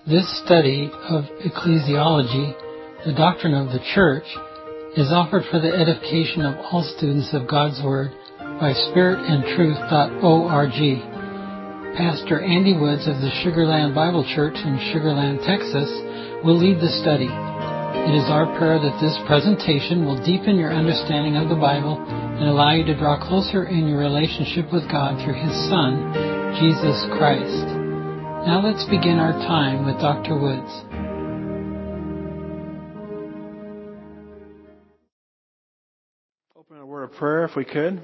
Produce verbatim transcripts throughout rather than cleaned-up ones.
This study of ecclesiology, the doctrine of the Church, is offered for the edification of all students of God's Word by spirit and truth dot org. Pastor Andy Woods of the Sugar Land Bible Church in Sugar Land, Texas, will lead the study. It is our prayer that this presentation will deepen your understanding of the Bible and allow you to draw closer in your relationship with God through His Son, Jesus Christ. Now let's begin our time with Doctor Woods. Open a word of prayer if we could.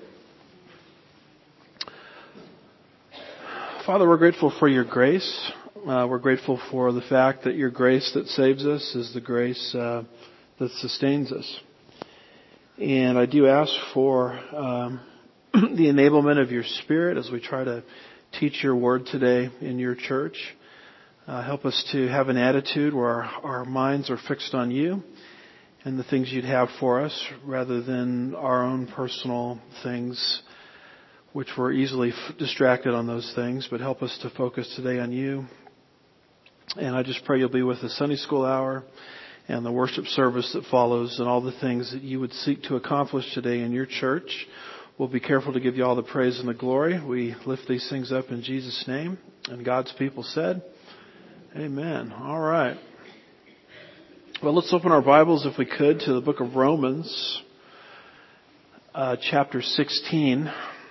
Father, we're grateful for your grace. Uh, we're grateful for the fact that your grace that saves us is the grace uh, that sustains us. And I do ask for um, the enablement of your Spirit as we try to teach your word today in your church. Uh, help us to have an attitude where our, our minds are fixed on you and the things you'd have for us rather than our own personal things, which we're easily f- distracted on those things. But help us to focus today on you. And I just pray you'll be with the Sunday school hour and the worship service that follows and all the things that you would seek to accomplish today in your church. We'll be careful to give you all the praise and the glory. We lift these things up in Jesus' name. And God's people said, amen. All right. Well, let's open our Bibles, if we could, to the book of Romans, uh, chapter sixteen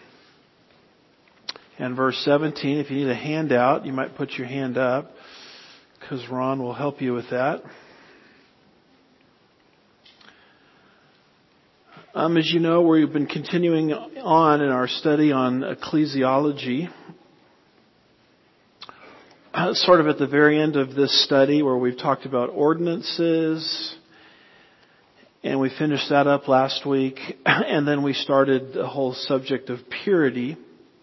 and verse seventeen. If you need a handout, you might put your hand up because Ron will help you with that. Um, as you know, we've been continuing on in our study on ecclesiology. Uh, sort of at the very end of this study where we've talked about ordinances, and we finished that up last week, and then we started the whole subject of purity.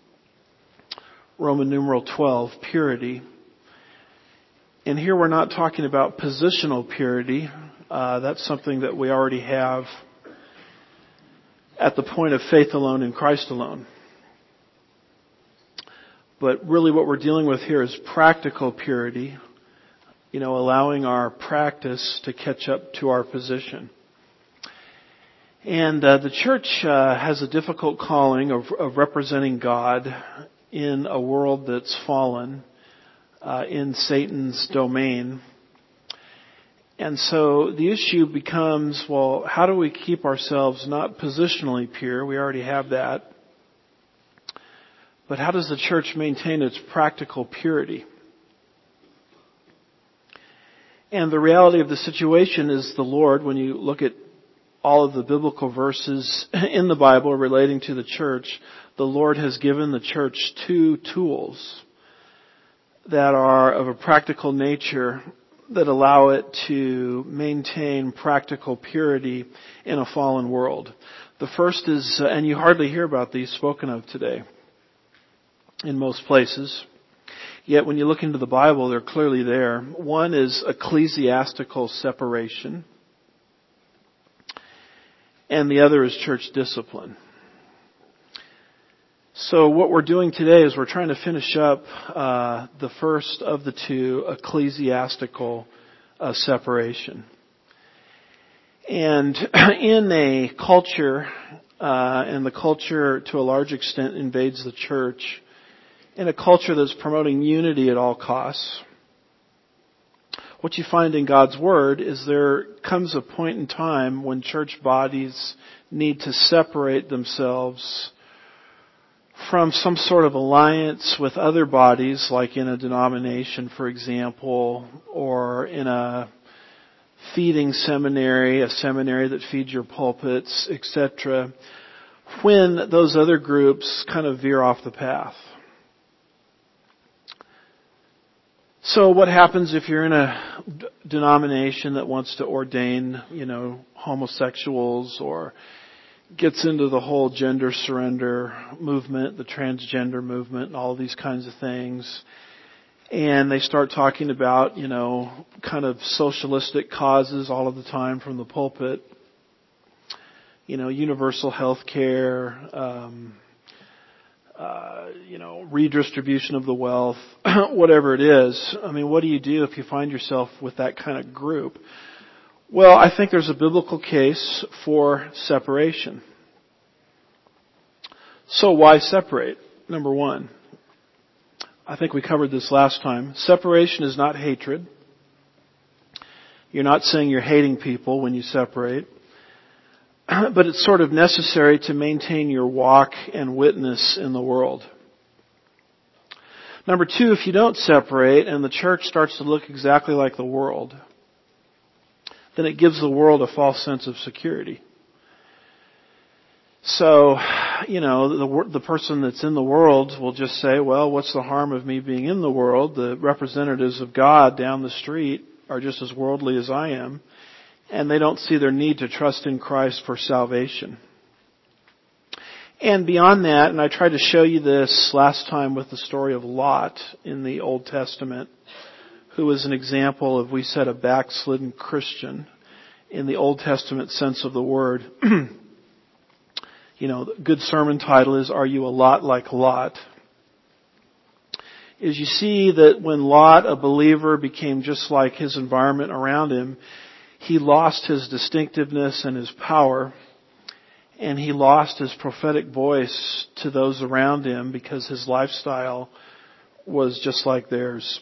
Roman numeral twelve, purity. And here we're not talking about positional purity. Uh, that's something that we already have at the point of faith alone in Christ alone. But really what we're dealing with here is practical purity, you know, allowing our practice to catch up to our position. And uh, the church uh, has a difficult calling of, of representing God in a world that's fallen, uh, in Satan's domain. And so the issue becomes, well, how do we keep ourselves not positionally pure? We already have that. But how does the church maintain its practical purity? And the reality of the situation is the Lord, when you look at all of the biblical verses in the Bible relating to the church, the Lord has given the church two tools that are of a practical nature that allow it to maintain practical purity in a fallen world. The first is, uh, and you hardly hear about these spoken of today in most places, yet when you look into the Bible, they're clearly there. One is ecclesiastical separation, and the other is church discipline. So what we're doing today is we're trying to finish up uh, the first of the two, ecclesiastical uh, separation. And in a culture, uh, and the culture to a large extent invades the church, in a culture that's promoting unity at all costs, what you find in God's Word is there comes a point in time when church bodies need to separate themselves from some sort of alliance with other bodies, like in a denomination, for example, or in a feeding seminary, a seminary that feeds your pulpits, et cetera, when those other groups kind of veer off the path. So what happens if you're in a denomination that wants to ordain, you know, homosexuals or gets into the whole gender surrender movement, the transgender movement, and all these kinds of things. And they start talking about, you know, kind of socialistic causes all of the time from the pulpit. You know, universal health care, um, uh, you know, redistribution of the wealth, whatever it is. I mean, what do you do if you find yourself with that kind of group? Well, I think there's a biblical case for separation. So why separate? Number one, I think we covered this last time. Separation is not hatred. You're not saying you're hating people when you separate. But it's sort of necessary to maintain your walk and witness in the world. Number two, if you don't separate and the church starts to look exactly like the world, then it gives the world a false sense of security. So, you know, the, the person that's in the world will just say, well, what's the harm of me being in the world? The representatives of God down the street are just as worldly as I am, and they don't see their need to trust in Christ for salvation. And beyond that, and I tried to show you this last time with the story of Lot in the Old Testament, who was an example of, we said, a backslidden Christian in the Old Testament sense of the word. You know, the good sermon title is, Are You a Lot Like Lot? Is you see that when Lot, a believer, became just like his environment around him, he lost his distinctiveness and his power, and he lost his prophetic voice to those around him because his lifestyle was just like theirs.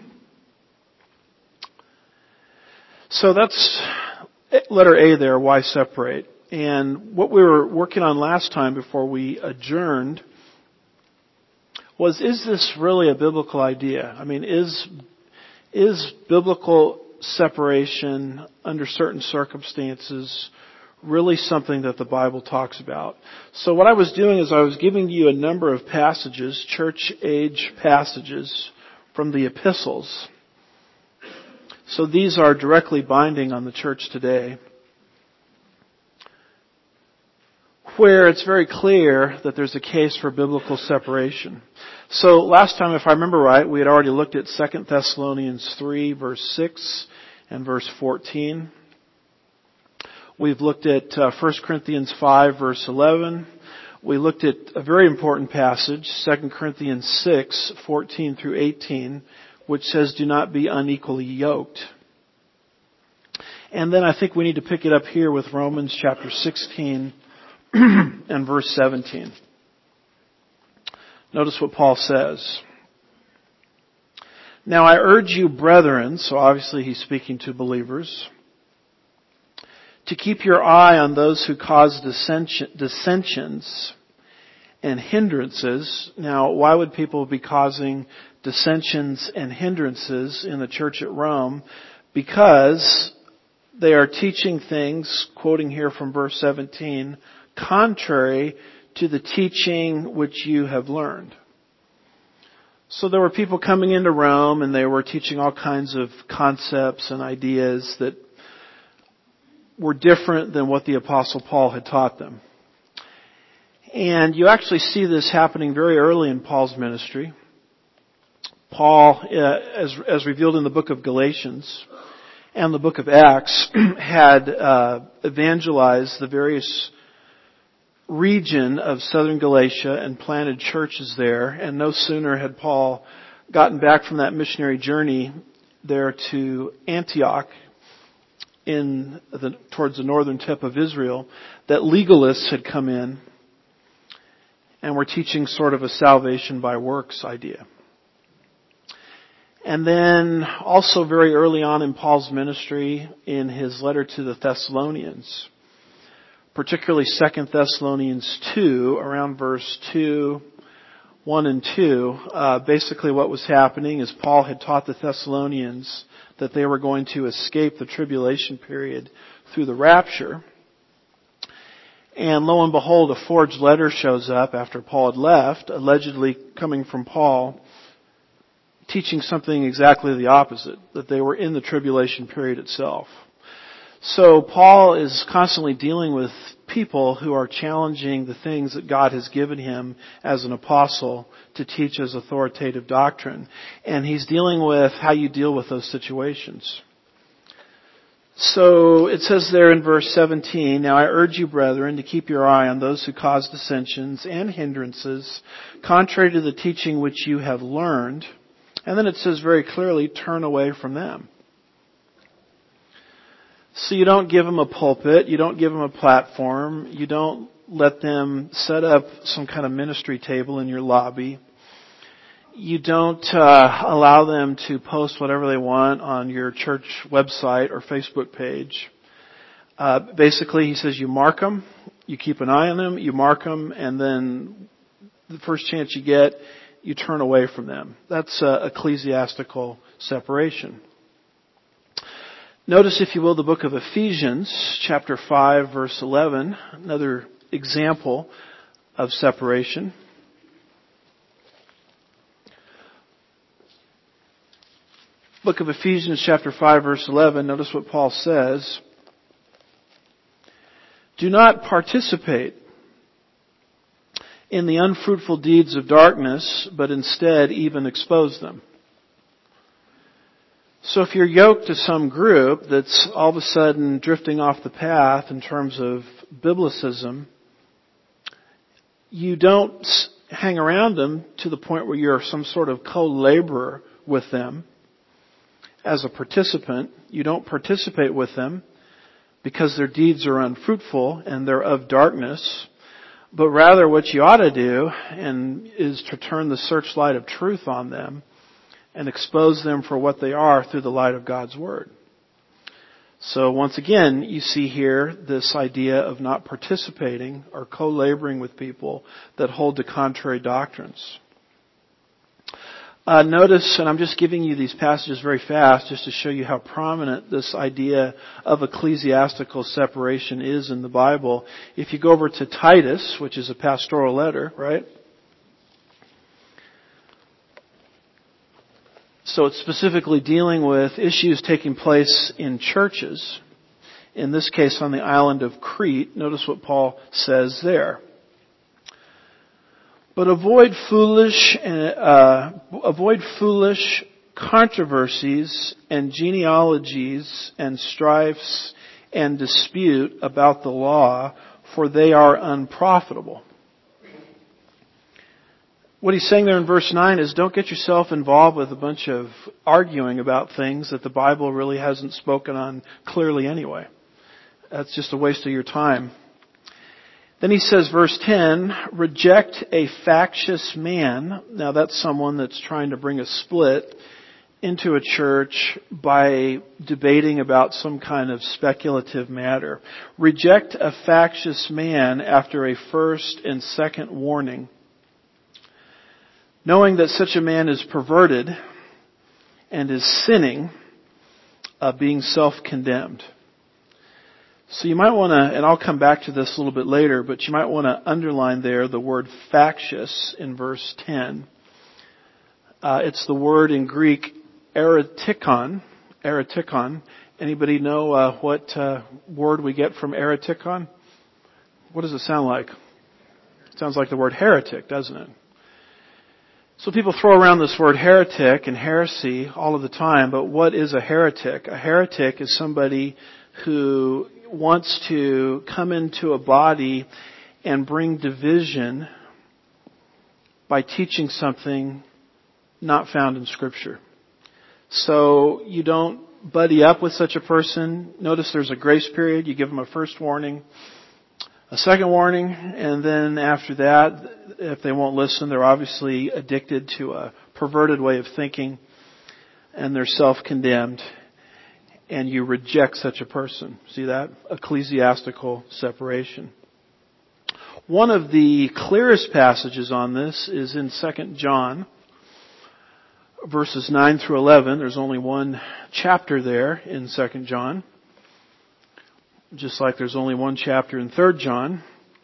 So that's letter A there, why separate? And what we were working on last time before we adjourned was, is this really a biblical idea? I mean, is, is biblical separation under certain circumstances really something that the Bible talks about? So what I was doing is I was giving you a number of passages, church age passages from the epistles. So these are directly binding on the church today, where it's very clear that there's a case for biblical separation. So last time, if I remember right, we had already looked at Second Thessalonians three, verse six and verse fourteen. We've looked at uh, First Corinthians five, verse eleven. We looked at a very important passage, Second Corinthians six, fourteen through eighteen, which says, do not be unequally yoked. And then I think we need to pick it up here with Romans chapter sixteen and verse seventeen. Notice what Paul says. Now I urge you, brethren, so obviously he's speaking to believers, to keep your eye on those who cause dissension, dissensions and hindrances. Now, why would people be causing dissensions and hindrances in the church at Rome? Because they are teaching things, quoting here from verse seventeen, contrary to the teaching which you have learned. So there were people coming into Rome and they were teaching all kinds of concepts and ideas that were different than what the Apostle Paul had taught them. And you actually see this happening very early in Paul's ministry. Paul, uh, as, as revealed in the book of Galatians and the book of Acts, had uh, evangelized the various region of southern Galatia and planted churches there. And no sooner had Paul gotten back from that missionary journey there to Antioch in the, towards the northern tip of Israel, that legalists had come in and were teaching sort of a salvation by works idea. And then also very early on in Paul's ministry, in his letter to the Thessalonians, particularly Second Thessalonians two, around verse two, one and two, uh, basically what was happening is Paul had taught the Thessalonians that they were going to escape the tribulation period through the rapture. And lo and behold, a forged letter shows up after Paul had left, allegedly coming from Paul, teaching something exactly the opposite, that they were in the tribulation period itself. So Paul is constantly dealing with people who are challenging the things that God has given him as an apostle to teach as authoritative doctrine. And he's dealing with how you deal with those situations. So it says there in verse seventeen, "Now I urge you, brethren, to keep your eye on those who cause dissensions and hindrances, contrary to the teaching which you have learned." And then it says very clearly, "Turn away from them." So you don't give them a pulpit, you don't give them a platform, you don't let them set up some kind of ministry table in your lobby. You don't uh, allow them to post whatever they want on your church website or Facebook page. Uh, basically, he says you mark them, you keep an eye on them, you mark them, and then the first chance you get, you turn away from them. That's uh, ecclesiastical separation. Notice, if you will, the book of Ephesians, chapter five, verse eleven, another example of separation. Book of Ephesians, chapter five, verse eleven, notice what Paul says. "Do not participate in the unfruitful deeds of darkness, but instead even expose them." So if you're yoked to some group that's all of a sudden drifting off the path in terms of biblicism, you don't hang around them to the point where you're some sort of co-laborer with them as a participant. You don't participate with them because their deeds are unfruitful and they're of darkness. But rather what you ought to do and is to turn the searchlight of truth on them and expose them for what they are through the light of God's Word. So once again, you see here this idea of not participating or co-laboring with people that hold to contrary doctrines. Uh, notice, and I'm just giving you these passages very fast just to show you how prominent this idea of ecclesiastical separation is in the Bible. If you go over to Titus, which is a pastoral letter, right? So it's specifically dealing with issues taking place in churches. In this case, on the island of Crete. Notice what Paul says there. "But avoid foolish, uh, avoid foolish controversies and genealogies and strifes and dispute about the law, for they are unprofitable." What he's saying there in verse nine is, don't get yourself involved with a bunch of arguing about things that the Bible really hasn't spoken on clearly anyway. That's just a waste of your time. Then he says, verse ten, "Reject a factious man." Now that's someone that's trying to bring a split into a church by debating about some kind of speculative matter. "Reject a factious man after a first and second warning, knowing that such a man is perverted and is sinning, uh, being self-condemned." So you might want to, and I'll come back to this a little bit later, but you might want to underline there the word factious in verse ten. Uh, it's the word in Greek eretikon. Eretikon. Anybody know uh, what uh, word we get from eretikon? What does it sound like? It sounds like the word heretic, doesn't it? So people throw around this word heretic and heresy all of the time, but what is a heretic? A heretic is somebody who wants to come into a body and bring division by teaching something not found in Scripture. So you don't buddy up with such a person. Notice there's a grace period. You give them a first warning, a second warning, and then after that, if they won't listen, they're obviously addicted to a perverted way of thinking and they're self-condemned, and you reject such a person. See that? Ecclesiastical separation. One of the clearest passages on this is in Second John, verses nine through eleven. There's only one chapter there in Second John, just like there's only one chapter in Third John.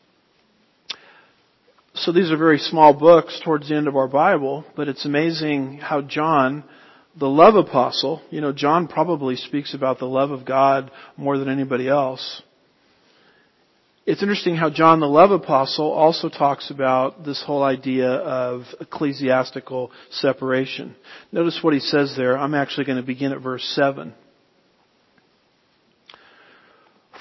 So these are very small books towards the end of our Bible, but it's amazing how John, the love apostle, you know, John probably speaks about the love of God more than anybody else. It's interesting how John, the love apostle, also talks about this whole idea of ecclesiastical separation. Notice what he says there. I'm actually going to begin at verse seven.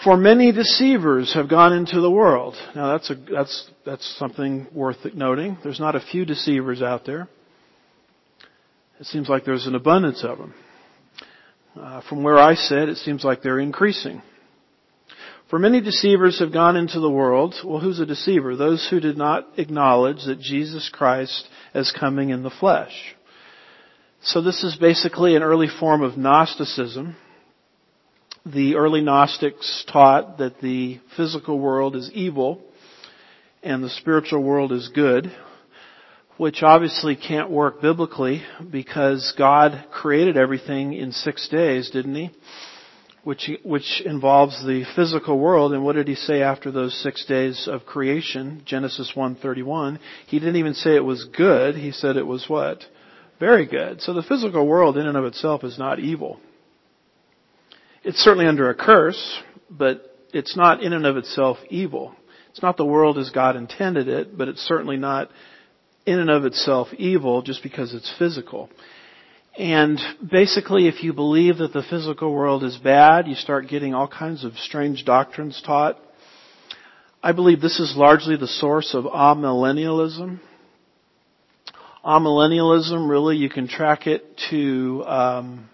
For many deceivers have gone into the world. Now that's a, that's, that's something worth noting. There's not a few deceivers out there. It seems like there's an abundance of them. Uh, from where I sit, it seems like they're increasing. For many deceivers have gone into the world. Well, who's a deceiver? Those who did not acknowledge that Jesus Christ is coming in the flesh. So this is basically an early form of Gnosticism. The early Gnostics taught that the physical world is evil and the spiritual world is good, which obviously can't work biblically because God created everything in six days, didn't He? Which, which involves the physical world. And what did He say after those six days of creation? Genesis one thirty-one. He didn't even say it was good. He said it was what? Very good. So the physical world in and of itself is not evil. It's certainly under a curse, but it's not in and of itself evil. It's not the world as God intended it, but it's certainly not in and of itself evil just because it's physical. And basically, if you believe that the physical world is bad, you start getting all kinds of strange doctrines taught. I believe this is largely the source of amillennialism. Amillennialism, really, you can track it to um,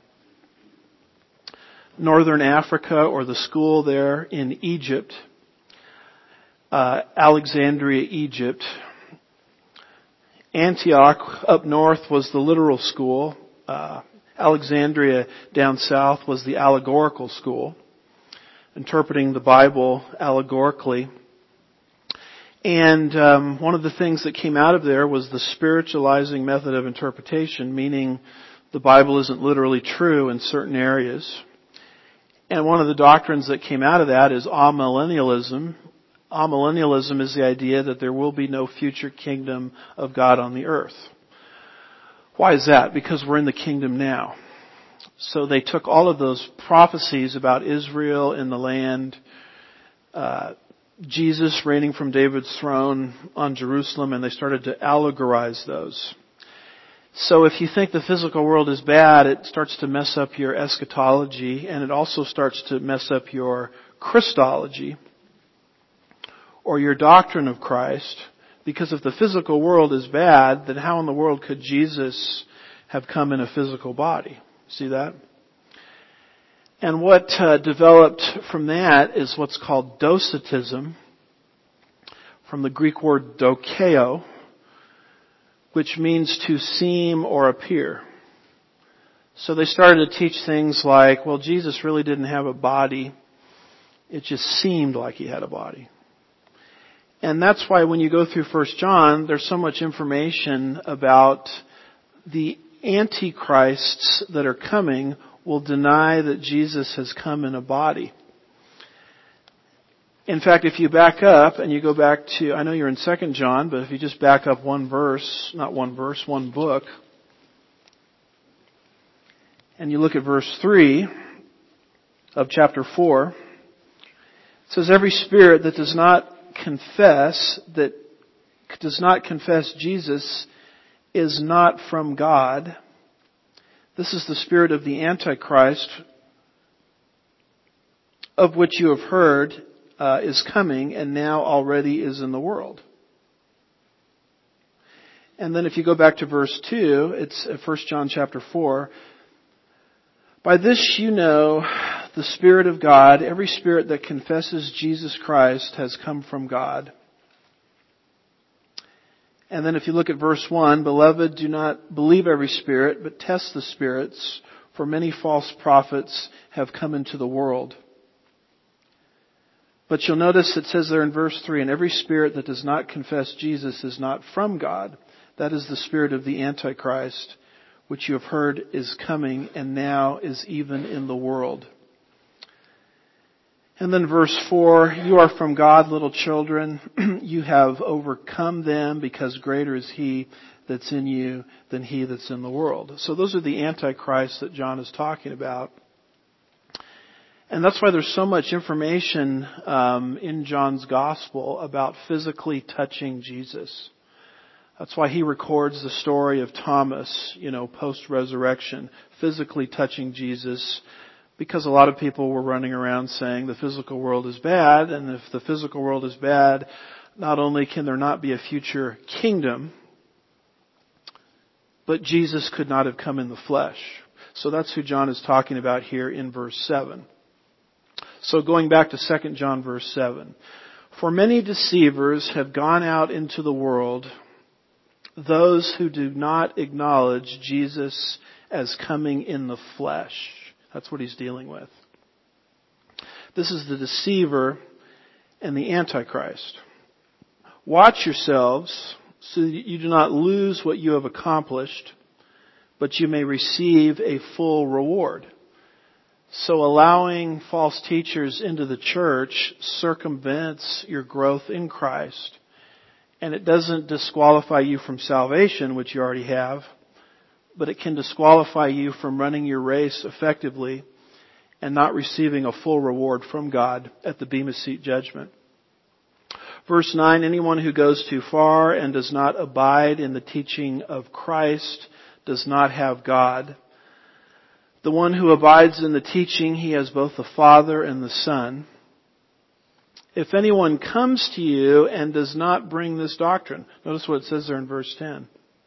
Northern Africa or the school there in Egypt, uh, Alexandria, Egypt. Antioch up north was the literal school. Uh, Alexandria down south was the allegorical school, interpreting the Bible allegorically. And um, one of the things that came out of there was the spiritualizing method of interpretation, meaning the Bible isn't literally true in certain areas. And one of the doctrines that came out of that is amillennialism. Amillennialism is the idea that there will be no future kingdom of God on the earth. Why is that? Because we're in the kingdom now. So they took all of those prophecies about Israel in the land, uh, Jesus reigning from David's throne on Jerusalem, and they started to allegorize those. So if you think the physical world is bad, it starts to mess up your eschatology, and it also starts to mess up your Christology, or your doctrine of Christ. Because if the physical world is bad, then how in the world could Jesus have come in a physical body? See that? And what uh, developed from that is what's called docetism, from the Greek word dokeo, which means to seem or appear. So they started to teach things like, well, Jesus really didn't have a body. It just seemed like He had a body. And that's why when you go through First John, there's so much information about the antichrists that are coming will deny that Jesus has come in a body. In fact, if you back up and you go back to, I know you're in Second John, but if you just back up one verse, not one verse, one book, and you look at verse three of chapter four, it says, every spirit that does not confess, that does not confess Jesus is not from God. This is the spirit of the Antichrist, of which you have heard uh, is coming and now already is in the world. And then if you go back to verse two, it's First John chapter four. By this you know the Spirit of God. Every spirit that confesses Jesus Christ has come from God. And then if you look at verse one, beloved, do not believe every spirit, but test the spirits, for many false prophets have come into the world. But you'll notice it says there in verse three, and every spirit that does not confess Jesus is not from God. That is the spirit of the Antichrist, which you have heard is coming and now is even in the world. And then verse four, you are from God, little children. You have overcome them because greater is He that's in you than he that's in the world. So those are the antichrists that John is talking about. And that's why there's so much information um, in John's Gospel about physically touching Jesus. That's why he records the story of Thomas, you know, post-resurrection, physically touching Jesus Because a lot of people were running around saying the physical world is bad, and if the physical world is bad, not only can there not be a future kingdom, but Jesus could not have come in the flesh. So that's who John is talking about here in verse seven. So going back to Second John verse seven. For many deceivers have gone out into the world, those who do not acknowledge Jesus as coming in the flesh. That's what he's dealing with. This is the deceiver and the Antichrist. Watch yourselves so that you do not lose what you have accomplished, but you may receive a full reward. So allowing false teachers into the church circumvents your growth in Christ. And it doesn't disqualify you from salvation, which you already have, but it can disqualify you from running your race effectively and not receiving a full reward from God at the Bema Seat judgment. Verse nine, anyone who goes too far and does not abide in the teaching of Christ does not have God. The one who abides in the teaching, he has both the Father and the Son. If anyone comes to you and does not bring this doctrine, notice what it says there in verse ten.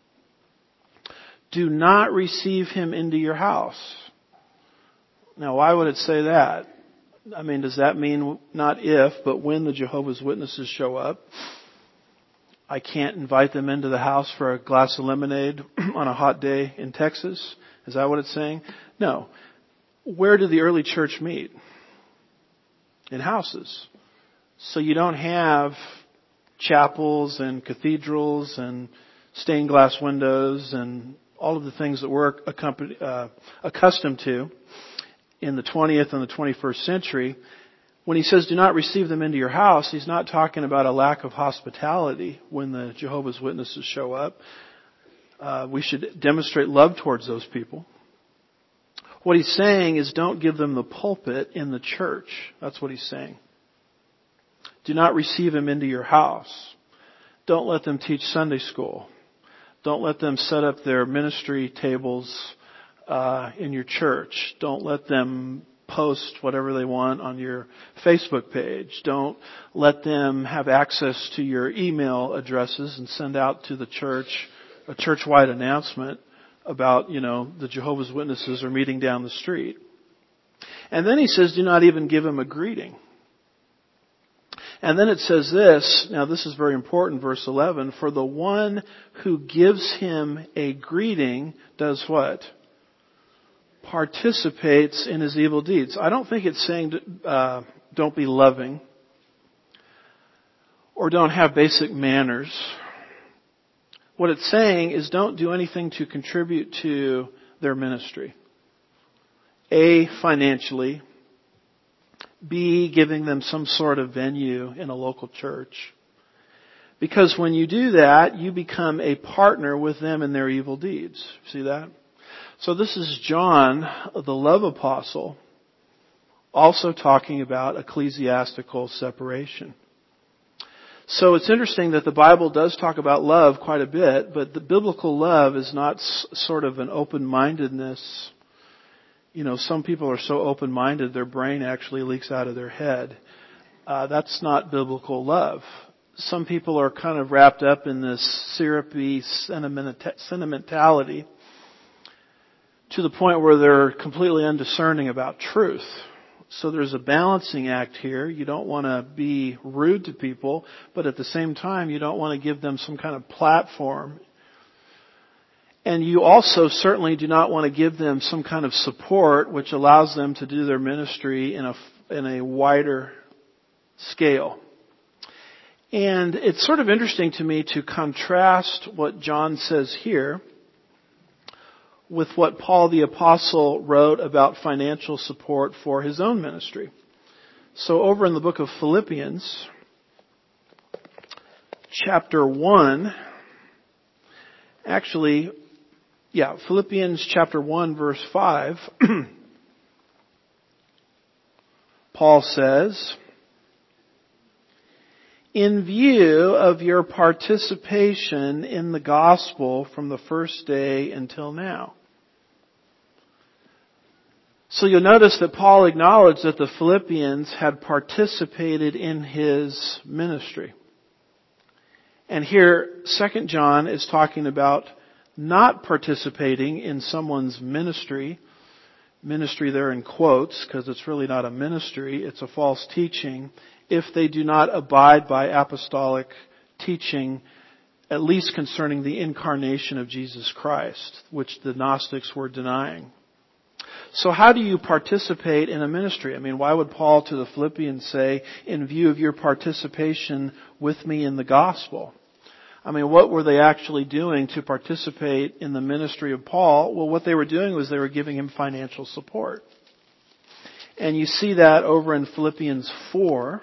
Do not receive him into your house. Now, why would it say that? I mean, does that mean not if, but when the Jehovah's Witnesses show up, I can't invite them into the house for a glass of lemonade on a hot day in Texas? Is that what it's saying? No. Where did the early church meet? In houses. So you don't have chapels and cathedrals and stained glass windows and all of the things that we're uh, accustomed to in the twentieth and the twenty-first century. When he says do not receive them into your house, he's not talking about a lack of hospitality when the Jehovah's Witnesses show up. Uh, we should demonstrate love towards those people. What he's saying is don't give them the pulpit in the church. That's what he's saying. Do not receive them into your house. Don't let them teach Sunday school. Don't let them set up their ministry tables uh, in your church. Don't let them post whatever they want on your Facebook page. Don't let them have access to your email addresses and send out to the church a church-wide announcement about, you know, the Jehovah's Witnesses are meeting down the street. And then he says, do not even give him a greeting. And then it says this, now this is very important, verse eleven, for the one who gives him a greeting does what? Participates in his evil deeds. I don't think it's saying uh, don't be loving or don't have basic manners. What it's saying is don't do anything to contribute to their ministry. A, financially. B, giving them some sort of venue in a local church. Because when you do that, you become a partner with them in their evil deeds. See that? So this is John, the love apostle, also talking about ecclesiastical separation. So it's interesting that the Bible does talk about love quite a bit, but the biblical love is not s- sort of an open-mindedness. You know, some people are so open-minded their brain actually leaks out of their head. Uh, that's not biblical love. Some people are kind of wrapped up in this syrupy sentimenta- sentimentality to the point where they're completely undiscerning about truth. So there's a balancing act here. You don't want to be rude to people, but at the same time, you don't want to give them some kind of platform. And you also certainly do not want to give them some kind of support which allows them to do their ministry in a, in a wider scale. And it's sort of interesting to me to contrast what John says here with what Paul the Apostle wrote about financial support for his own ministry. So over in the book of Philippians, chapter one, actually, yeah, Philippians chapter one, verse five, Paul says, in view of your participation in the gospel from the first day until now. So you'll notice that Paul acknowledged that the Philippians had participated in his ministry. And here, Second John is talking about not participating in someone's ministry. Ministry there in quotes, because it's really not a ministry, it's a false teaching, if they do not abide by apostolic teaching, at least concerning the incarnation of Jesus Christ, which the Gnostics were denying. So how do you participate in a ministry? I mean, why would Paul to the Philippians say, in view of your participation with me in the gospel? I mean, what were they actually doing to participate in the ministry of Paul? Well, what they were doing was they were giving him financial support. And you see that over in Philippians four,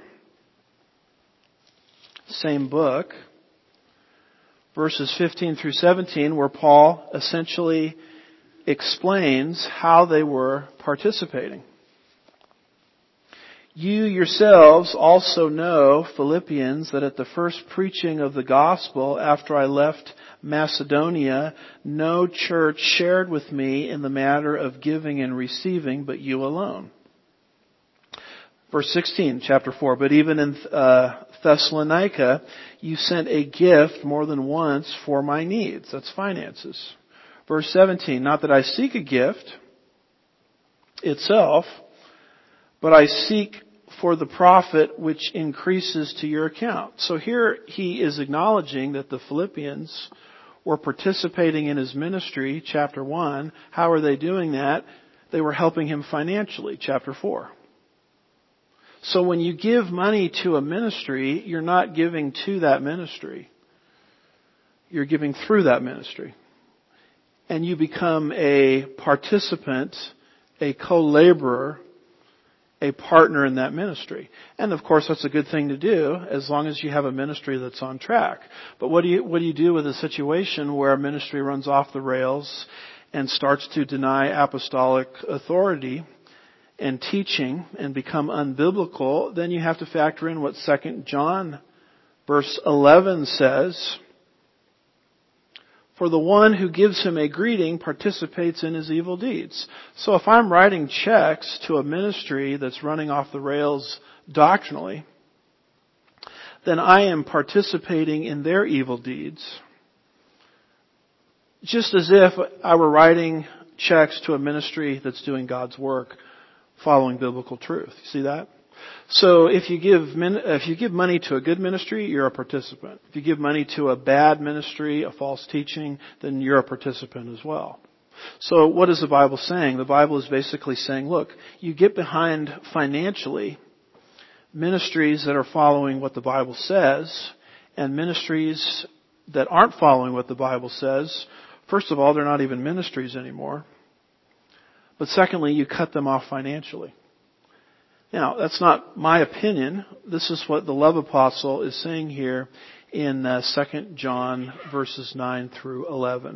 same book, verses fifteen through seventeen, where Paul essentially explains how they were participating. You yourselves also know, Philippians, that at the first preaching of the gospel after I left Macedonia, no church shared with me in the matter of giving and receiving, but you alone. Verse sixteen, chapter four, but even in uh, Thessalonica, you sent a gift more than once for my needs. That's finances. Verse seventeen, not that I seek a gift itself, but I seek for the profit which increases to your account. So here he is acknowledging that the Philippians were participating in his ministry, chapter one. How are they doing that? They were helping him financially, chapter four. So when you give money to a ministry, you're not giving to that ministry. You're giving through that ministry. And you become a participant, a co-laborer, a partner in that ministry. And of course that's a good thing to do as long as you have a ministry that's on track. But what do you, what do you do with a situation where a ministry runs off the rails and starts to deny apostolic authority and teaching and become unbiblical? Then you have to factor in what Second John verse eleven says. For the one who gives him a greeting participates in his evil deeds. So if I'm writing checks to a ministry that's running off the rails doctrinally, then I am participating in their evil deeds. Just as if I were writing checks to a ministry that's doing God's work following biblical truth. You see that? So if you give if you give money to a good ministry, you're a participant. If you give money to a bad ministry, a false teaching, then you're a participant as well. So what is the Bible saying? The Bible is basically saying, look, you get behind financially ministries that are following what the Bible says, and ministries that aren't following what the Bible says. First of all, they're not even ministries anymore. But secondly, you cut them off financially. Now, that's not my opinion. This is what the love apostle is saying here in uh, Second John verses nine through eleven.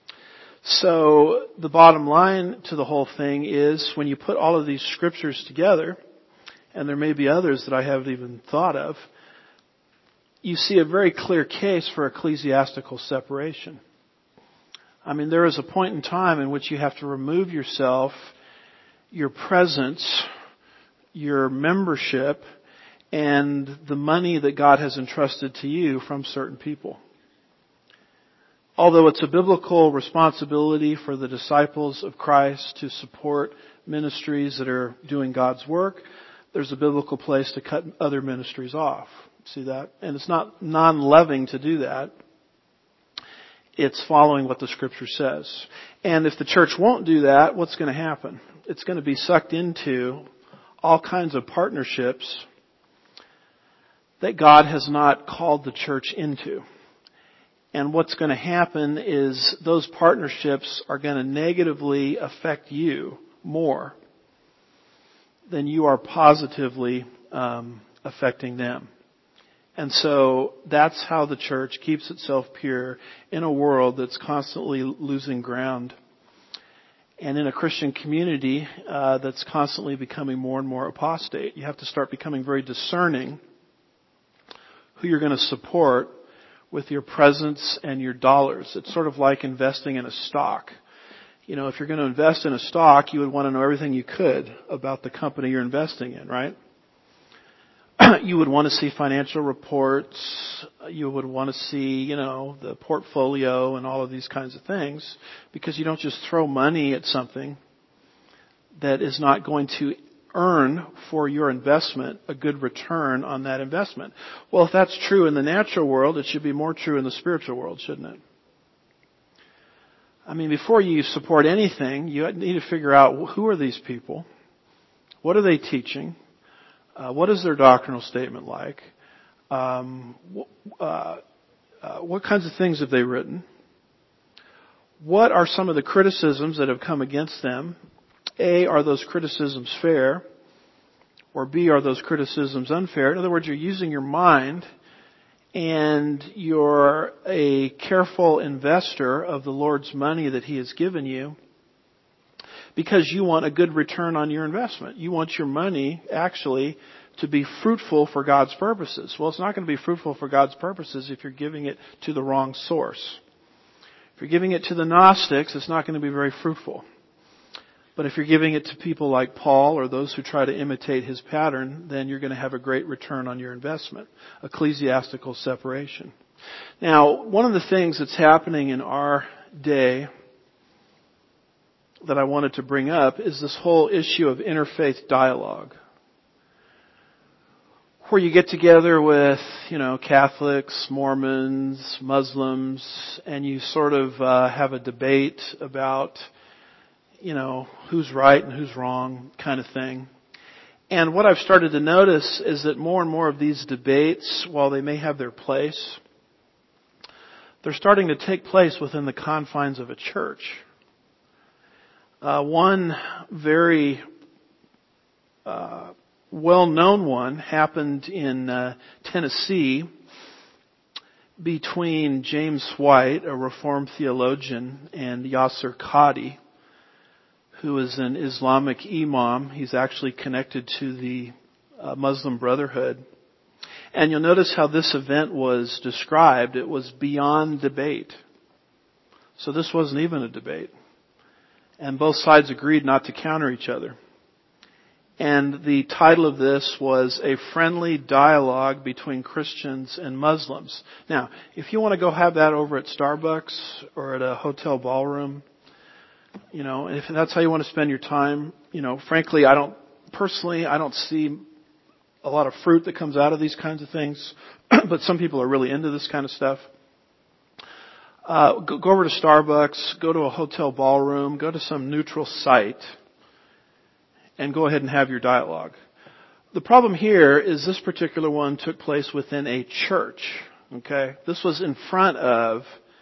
So the bottom line to the whole thing is when you put all of these scriptures together, and there may be others that I haven't even thought of, you see a very clear case for ecclesiastical separation. I mean, there is a point in time in which you have to remove yourself, your presence, your membership, and the money that God has entrusted to you from certain people. Although it's a biblical responsibility for the disciples of Christ to support ministries that are doing God's work, there's a biblical place to cut other ministries off. See that? And it's not non-loving to do that. It's following what the Scripture says. And if the church won't do that, what's going to happen? It's going to be sucked into all kinds of partnerships that God has not called the church into. And what's going to happen is those partnerships are going to negatively affect you more than you are positively um, affecting them. And so that's how the church keeps itself pure in a world that's constantly losing ground. And in a Christian community uh, that's constantly becoming more and more apostate. You have to start becoming very discerning who you're going to support with your presence and your dollars. It's sort of like investing in a stock. You know, if you're going to invest in a stock, you would want to know everything you could about the company you're investing in, right? You would want to see financial reports. You would want to see, you know, the portfolio and all of these kinds of things, because you don't just throw money at something that is not going to earn for your investment a good return on that investment. Well, if that's true in the natural world, it should be more true in the spiritual world, shouldn't it? I mean, before you support anything, you need to figure out, who are these people? What are they teaching? Uh, what is their doctrinal statement like? Um, uh, uh, what kinds of things have they written? What are some of the criticisms that have come against them? A, are those criticisms fair? Or B, are those criticisms unfair? In other words, you're using your mind, and you're a careful investor of the Lord's money that He has given you, because you want a good return on your investment. You want your money actually to be fruitful for God's purposes. Well, it's not going to be fruitful for God's purposes if you're giving it to the wrong source. If you're giving it to the Gnostics, it's not going to be very fruitful. But if you're giving it to people like Paul or those who try to imitate his pattern, then you're going to have a great return on your investment. Ecclesiastical separation. Now, one of the things that's happening in our day that I wanted to bring up is this whole issue of interfaith dialogue, where you get together with, you know, Catholics, Mormons, Muslims, and you sort of uh, have a debate about, you know, who's right and who's wrong kind of thing. And what I've started to notice is that more and more of these debates, while they may have their place, they're starting to take place within the confines of a church. Uh, one very uh, well-known one happened in uh, Tennessee between James White, a Reformed theologian, and Yasser Qadhi, who is an Islamic imam. He's actually connected to the uh, Muslim Brotherhood. And you'll notice how this event was described. It was beyond debate. So this wasn't even a debate. And both sides agreed not to counter each other. And the title of this was A Friendly Dialogue Between Christians and Muslims. Now, if you want to go have that over at Starbucks or at a hotel ballroom, you know, if that's how you want to spend your time, you know, frankly, I don't, personally, I don't see a lot of fruit that comes out of these kinds of things, but some people are really into this kind of stuff. Uh, go, go over to Starbucks, go to a hotel ballroom, go to some neutral site, and go ahead and have your dialogue. The problem here is this particular one took place within a church, okay? This was in front of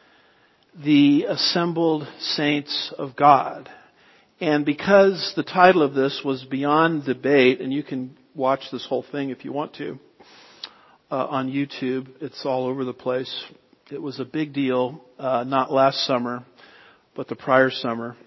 the assembled saints of God. And because the title of this was Beyond Debate, and you can watch this whole thing if you want to uh, on YouTube, it's all over the place. It was a big deal, uh, not last summer, but the prior summer.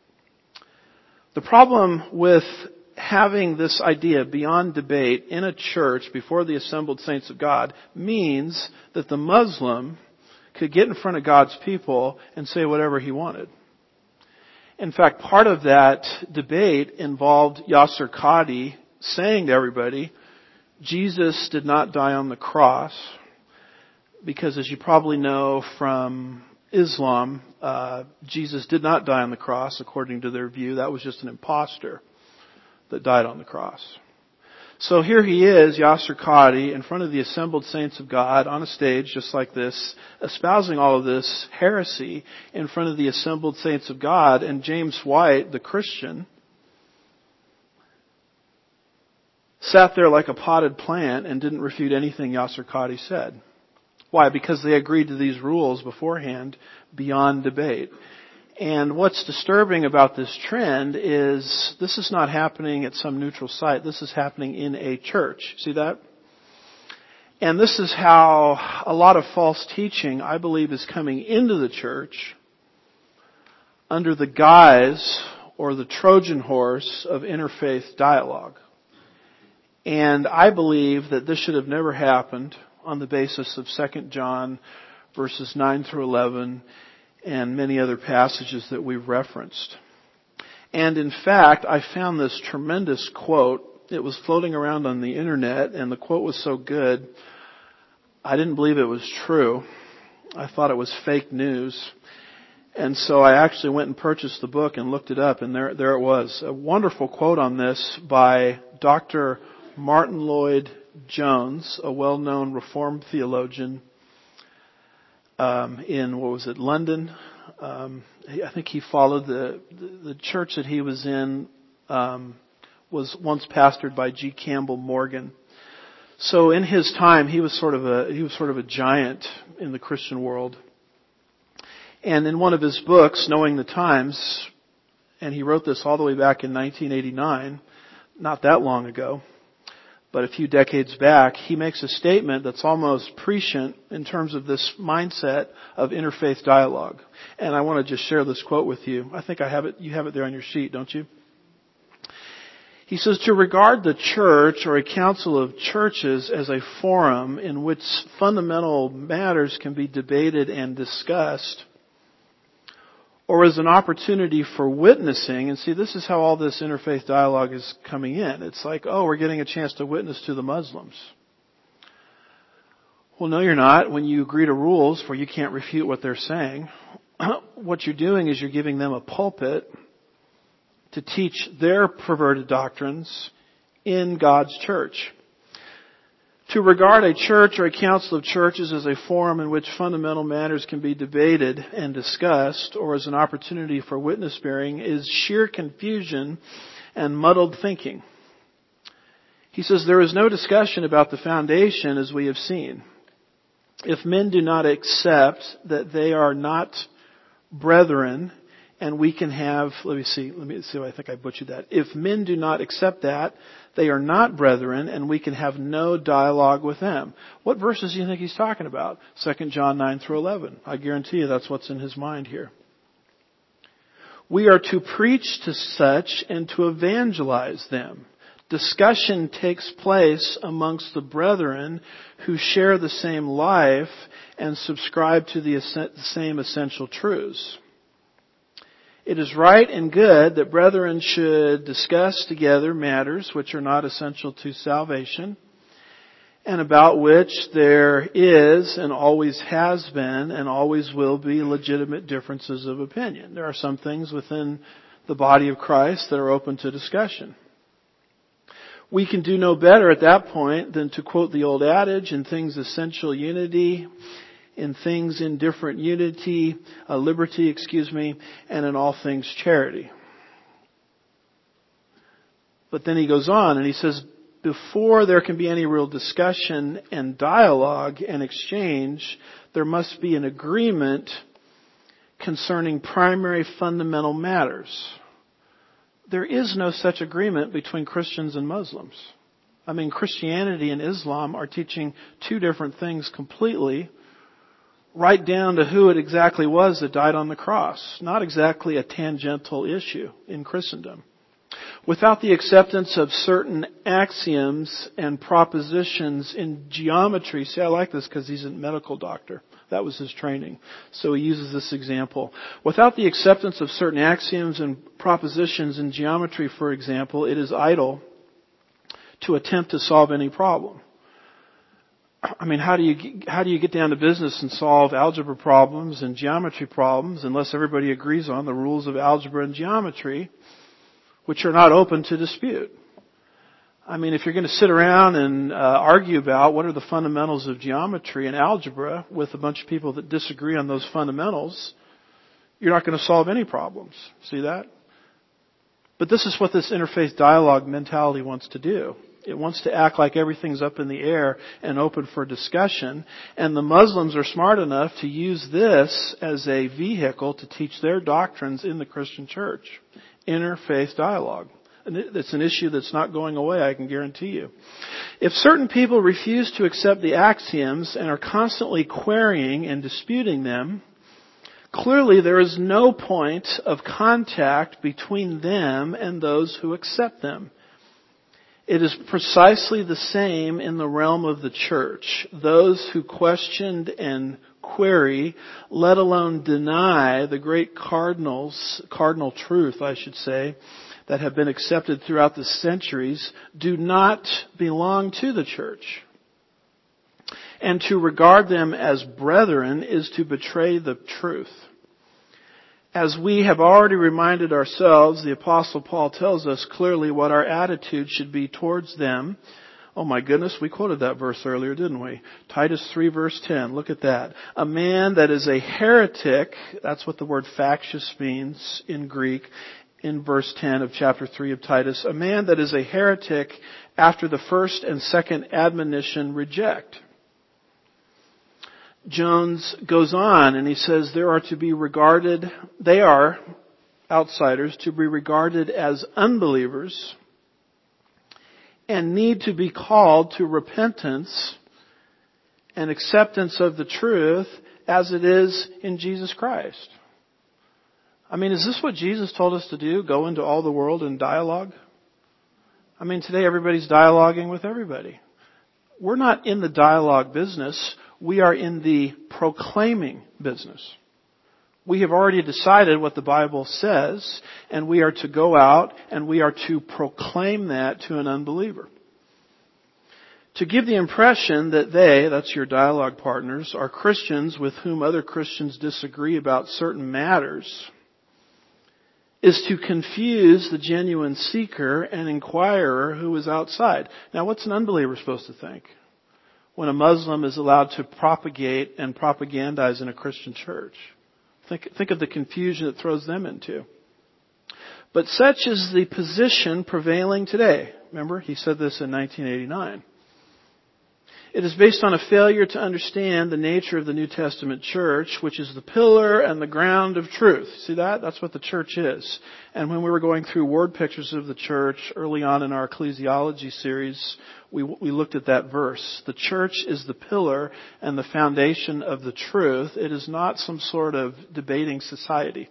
The problem with having this idea beyond debate in a church before the assembled saints of God means that the Muslim could get in front of God's people and say whatever he wanted. In fact, part of that debate involved Yasser Qadhi saying to everybody, Jesus did not die on the cross, because as you probably know from Islam, uh, Jesus did not die on the cross according to their view. That was just an imposter that died on the cross. So here he is, Yasser Qadhi, in front of the assembled saints of God on a stage just like this, espousing all of this heresy in front of the assembled saints of God. And James White, the Christian, sat there like a potted plant and didn't refute anything Yasser Qadhi said. Why? Because they agreed to these rules beforehand beyond debate. And what's disturbing about this trend is this is not happening at some neutral site. This is happening in a church. See that? And this is how a lot of false teaching, I believe, is coming into the church under the guise or the Trojan horse of interfaith dialogue. And I believe that this should have never happened on the basis of Second John verses nine through eleven. and many other passages that we've referenced. And in fact, I found this tremendous quote. It was floating around on the internet, and the quote was so good, I didn't believe it was true. I thought it was fake news. And so I actually went and purchased the book and looked it up, and there, there it was. A wonderful quote on this by Doctor Martin Lloyd-Jones, a well-known Reformed theologian um, in, what was it, London. Um, I think he followed the, the, the church that he was in um, was once pastored by G. Campbell Morgan. So in his time, he was sort of a he was sort of a giant in the Christian world. And in one of his books, Knowing the Times, and he wrote this all the way back in nineteen eighty-nine, not that long ago, but a few decades back, he makes a statement that's almost prescient in terms of this mindset of interfaith dialogue. And I want to just share this quote with you. I think I have it. You have it there on your sheet, don't you? He says, to regard the church or a council of churches as a forum in which fundamental matters can be debated and discussed, or as an opportunity for witnessing, and see, this is how all this interfaith dialogue is coming in. It's like, oh, we're getting a chance to witness to the Muslims. Well, no, you're not. When you agree to rules where you can't refute what they're saying, what you're doing is you're giving them a pulpit to teach their perverted doctrines in God's church. To regard a church or a council of churches as a forum in which fundamental matters can be debated and discussed, or as an opportunity for witness bearing, is sheer confusion and muddled thinking. He says there is no discussion about the foundation, as we have seen. If men do not accept that they are not brethren, and we can have, let me see, let me see if I think I butchered that. If men do not accept that, they are not brethren, and we can have no dialogue with them. What verses do you think he's talking about? Second John nine through eleven. I guarantee you that's what's in his mind here. We are to preach to such and to evangelize them. Discussion takes place amongst the brethren who share the same life and subscribe to the same essential truths. It is right and good that brethren should discuss together matters which are not essential to salvation, and about which there is and always has been and always will be legitimate differences of opinion. There are some things within the body of Christ that are open to discussion. We can do no better at that point than to quote the old adage, in things essential unity, in things indifferent unity, uh, liberty, excuse me, and in all things charity. But then he goes on and he says, before there can be any real discussion and dialogue and exchange, there must be an agreement concerning primary fundamental matters. There is no such agreement between Christians and Muslims. I mean, Christianity and Islam are teaching two different things completely, right down to who it exactly was that died on the cross. Not exactly a tangential issue in Christendom. Without the acceptance of certain axioms and propositions in geometry, see, I like this because he's a medical doctor. That was his training. So he uses this example. Without the acceptance of certain axioms and propositions in geometry, for example, it is idle to attempt to solve any problem. I mean, how do you how do you get down to business and solve algebra problems and geometry problems unless everybody agrees on the rules of algebra and geometry, which are not open to dispute? I mean, if you're going to sit around and uh, argue about what are the fundamentals of geometry and algebra with a bunch of people that disagree on those fundamentals, you're not going to solve any problems. See that? But this is what this interfaith dialogue mentality wants to do. It wants to act like everything's up in the air and open for discussion. And the Muslims are smart enough to use this as a vehicle to teach their doctrines in the Christian church. Interfaith dialogue. And it's an issue that's not going away, I can guarantee you. If certain people refuse to accept the axioms and are constantly querying and disputing them, clearly there is no point of contact between them and those who accept them. It is precisely the same in the realm of the church. Those who questioned and query, let alone deny the great cardinals, cardinal truth, I should say, that have been accepted throughout the centuries, do not belong to the church. And to regard them as brethren is to betray the truth. As we have already reminded ourselves, the Apostle Paul tells us clearly what our attitude should be towards them. Oh my goodness, we quoted that verse earlier, didn't we? Titus three verse ten, look at that. A man that is a heretic, that's what the word factious means in Greek, in verse ten of chapter three of Titus. A man that is a heretic after the first and second admonition reject. Jones goes on and he says there are to be regarded, they are, outsiders, to be regarded as unbelievers and need to be called to repentance and acceptance of the truth as it is in Jesus Christ. I mean, is this what Jesus told us to do? Go into all the world and dialogue? I mean, today everybody's dialoguing with everybody. We're not in the dialogue business. We are in the proclaiming business. We have already decided what the Bible says, and we are to go out and we are to proclaim that to an unbeliever. To give the impression that they, that's your dialogue partners, are Christians with whom other Christians disagree about certain matters is to confuse the genuine seeker and inquirer who is outside. Now, what's an unbeliever supposed to think when a Muslim is allowed to propagate and propagandize in a Christian church? Think, think of the confusion it throws them into. But such is the position prevailing today. Remember, he said this in nineteen eighty-nine. It is based on a failure to understand the nature of the New Testament church, which is the pillar and the ground of truth. See that? That's what the church is. And when we were going through word pictures of the church early on in our ecclesiology series, we, we looked at that verse. The church is the pillar and the foundation of the truth. It is not some sort of debating society.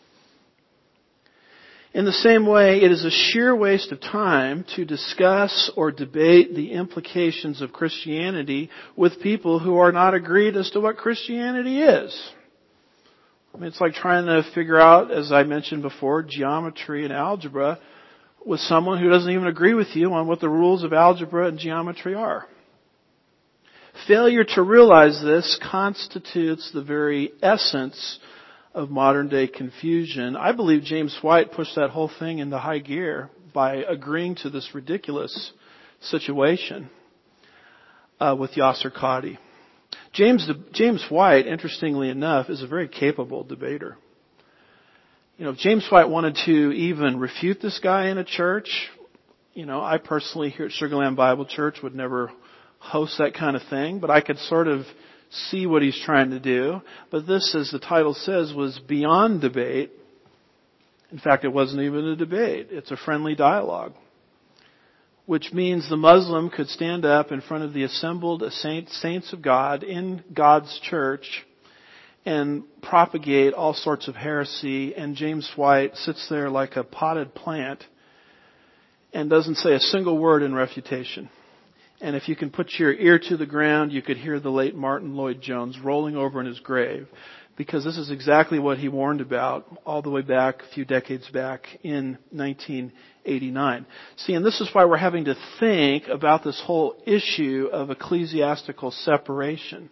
In the same way, it is a sheer waste of time to discuss or debate the implications of Christianity with people who are not agreed as to what Christianity is. I mean, it's like trying to figure out, as I mentioned before, geometry and algebra with someone who doesn't even agree with you on what the rules of algebra and geometry are. Failure to realize this constitutes the very essence of modern day confusion. I believe James White pushed that whole thing into high gear by agreeing to this ridiculous situation uh, with Yasser Qadhi. James James White, interestingly enough, is a very capable debater. You know, if James White wanted to even refute this guy in a church, you know, I personally here at Sugar Land Bible Church would never host that kind of thing, but I could sort of see what he's trying to do. But this, as the title says, was beyond debate. In fact, it wasn't even a debate. It's a friendly dialogue. Which means the Muslim could stand up in front of the assembled saints of God in God's church and propagate all sorts of heresy, and James White sits there like a potted plant and doesn't say a single word in refutation. And if you can put your ear to the ground, you could hear the late Martin Lloyd-Jones rolling over in his grave, because this is exactly what he warned about all the way back, a few decades back in nineteen eighty-nine. See, and this is why we're having to think about this whole issue of ecclesiastical separation.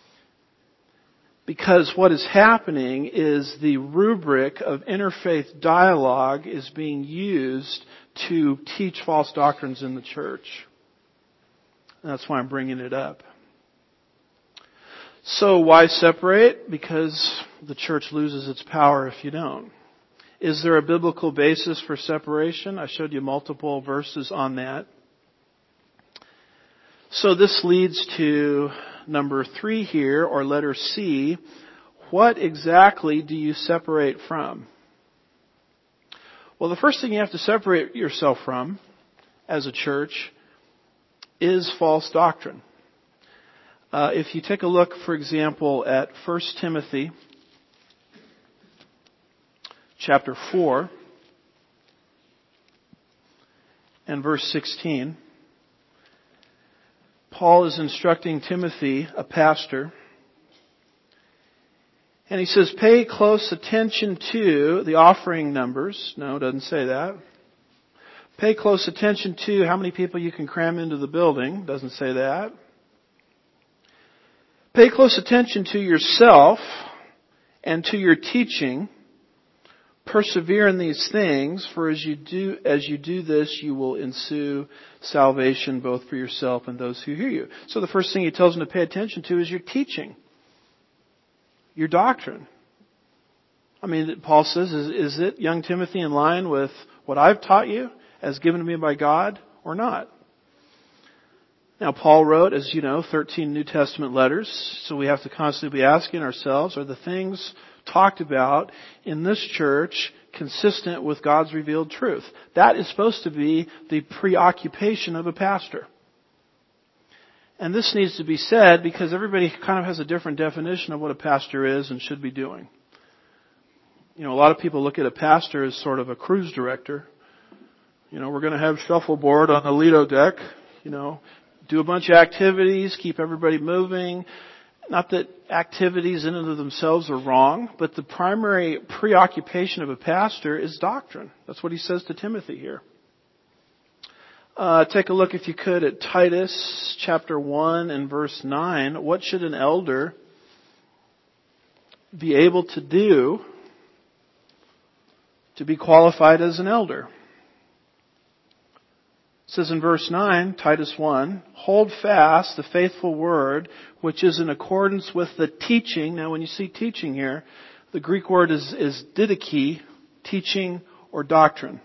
Because what is happening is the rubric of interfaith dialogue is being used to teach false doctrines in the church. That's why I'm bringing it up. So why separate? Because the church loses its power if you don't. Is there a biblical basis for separation? I showed you multiple verses on that. So this leads to number three here, or letter C. What exactly do you separate from? Well, the first thing you have to separate yourself from as a church is false doctrine. Uh, if you take a look, for example, at First Timothy chapter four, and verse sixteen. Paul is instructing Timothy, a pastor, and he says, pay close attention to the offering numbers. No, it doesn't say that. Pay close attention to how many people you can cram into the building. Doesn't say that. Pay close attention to yourself and to your teaching. Persevere in these things, for as you do as you do this, you will ensue salvation both for yourself and those who hear you. So the first thing he tells them to pay attention to is your teaching, your doctrine. I mean, Paul says, is, is it, young Timothy, in line with what I've taught you as given to me by God or not? Now, Paul wrote, as you know, thirteen New Testament letters, so we have to constantly be asking ourselves, are the things talked about in this church consistent with God's revealed truth? That is supposed to be the preoccupation of a pastor. And this needs to be said because everybody kind of has a different definition of what a pastor is and should be doing. You know, a lot of people look at a pastor as sort of a cruise director. You know, we're going to have shuffleboard on the Lido deck, you know, do a bunch of activities, keep everybody moving. Not that activities in and of themselves are wrong, but the primary preoccupation of a pastor is doctrine. That's what he says to Timothy here. Uh, take a look, if you could, at Titus chapter one and verse nine. What should an elder be able to do to be qualified as an elder? It says in verse nine, Titus one, hold fast the faithful word which is in accordance with the teaching. Now when you see teaching here, the Greek word is, is didache, teaching or doctrine.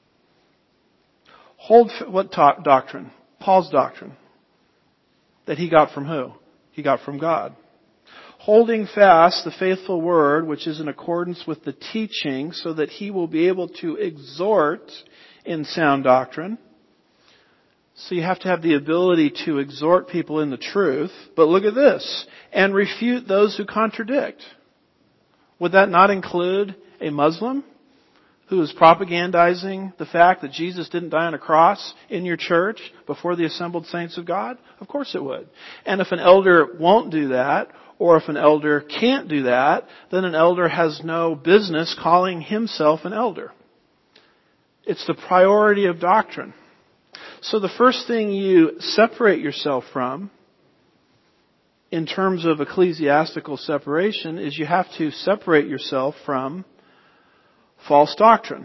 Hold, what ta- doctrine? Paul's doctrine. That he got from who? He got from God. Holding fast the faithful word which is in accordance with the teaching so that he will be able to exhort in sound doctrine. So you have to have the ability to exhort people in the truth. But look at this. And refute those who contradict. Would that not include a Muslim who is propagandizing the fact that Jesus didn't die on a cross in your church before the assembled saints of God? Of course it would. And if an elder won't do that, or if an elder can't do that, then an elder has no business calling himself an elder. It's the priority of doctrine. So the first thing you separate yourself from in terms of ecclesiastical separation is you have to separate yourself from false doctrine.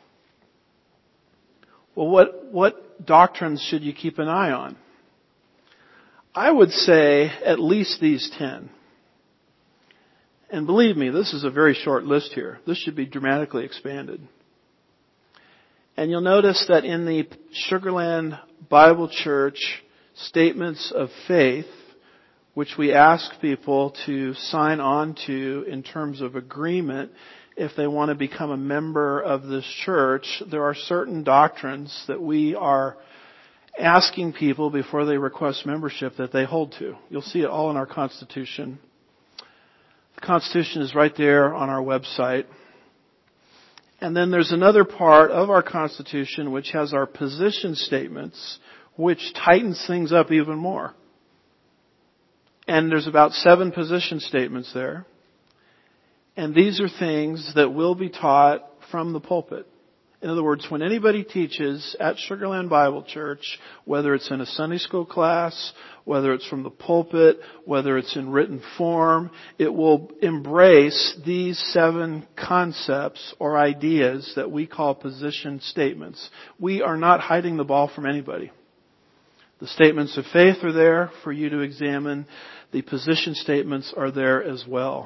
Well, what, what doctrines should you keep an eye on? I would say at least these ten. And believe me, this is a very short list here. This should be dramatically expanded. And you'll notice that in the Sugarland Bible Church statements of faith, which we ask people to sign on to in terms of agreement if they want to become a member of this church, there are certain doctrines that we are asking people before they request membership that they hold to. You'll see it all in our Constitution. The Constitution is right there on our website. And then there's another part of our Constitution which has our position statements, which tightens things up even more. And there's about seven position statements there. And these are things that will be taught from the pulpit. In other words, when anybody teaches at Sugarland Bible Church, whether it's in a Sunday school class, whether it's from the pulpit, whether it's in written form, it will embrace these seven concepts or ideas that we call position statements. We are not hiding the ball from anybody. The statements of faith are there for you to examine. The position statements are there as well.